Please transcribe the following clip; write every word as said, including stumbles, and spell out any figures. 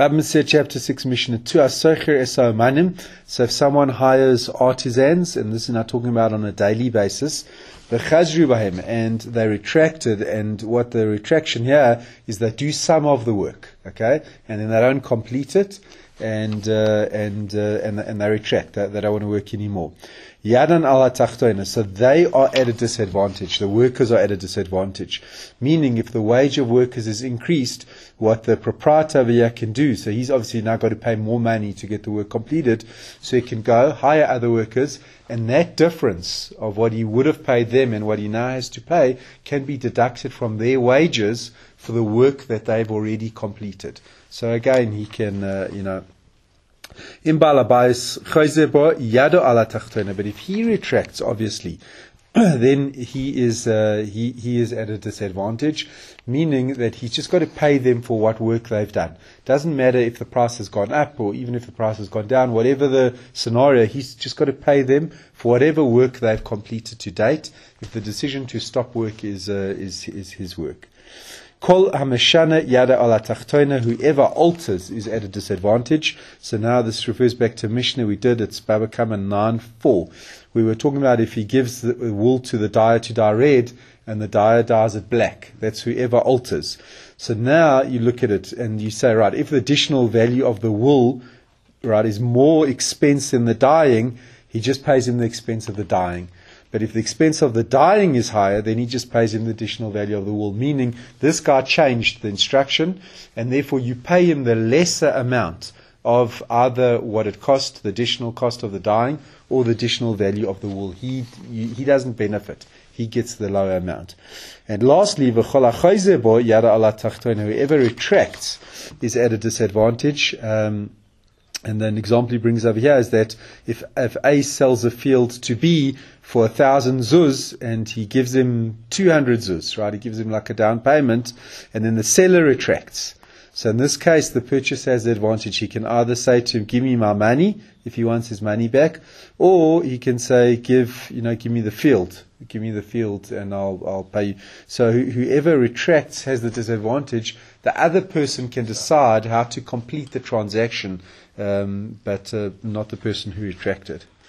Baba chapter six, Mishnah two. Asocher Esau Manim. So if someone hires artisans, and this is not talking about on a daily basis, v'chazru bahem, and they retracted, and what the retraction here is they do some of the work, okay, and then they don't complete it, and uh, and, uh, and and they retract. They, they don't want to work anymore. Yadan ala tachtoina. So they are at a disadvantage. The workers are at a disadvantage. Meaning, if the wage of workers is increased, what the proprietor over here can do, so he's obviously now got to pay more money to get the work completed, so he can go hire other workers, and that difference of what he would have paid them and what he now has to pay can be deducted from their wages for the work that they've already completed. So again, he can, uh, you know, but if he retracts, obviously, then he is uh, he he is at a disadvantage, meaning that he's just got to pay them for what work they've done. Doesn't matter if the price has gone up or even if the price has gone down, whatever the scenario, he's just got to pay them for whatever work they've completed to date. If the decision to stop work is uh, is is his work. Kol hameshana yada ala tachtoina, whoever alters is at a disadvantage. So now this refers back to Mishnah we did. It's Baba Kama nine four. We were talking about if he gives the wool to the dyer to dye red and the dyer dyes it black. That's whoever alters. So now you look at it and you say, right, if the additional value of the wool, right, is more expense than the dyeing, he just pays him the expense of the dyeing. But if the expense of the dyeing is higher, then he just pays him the additional value of the wool. Meaning, this guy changed the instruction, and therefore you pay him the lesser amount of either what it cost, the additional cost of the dyeing, or the additional value of the wool. He he doesn't benefit. He gets the lower amount. And lastly, whoever retracts is at a disadvantage. Um, And then an example he brings over here is that if, if A sells a field to B for a thousand zuz and he gives him two hundred zuz, right? He gives him like a down payment, and then the seller retracts. So in this case, the purchaser has the advantage. He can either say to him, give me my money, if he wants his money back, or he can say, give, you know, give me the field. Give me the field and I'll, I'll pay you. So whoever retracts has the disadvantage. The other person can decide how to complete the transaction, um, but uh, not the person who retracted.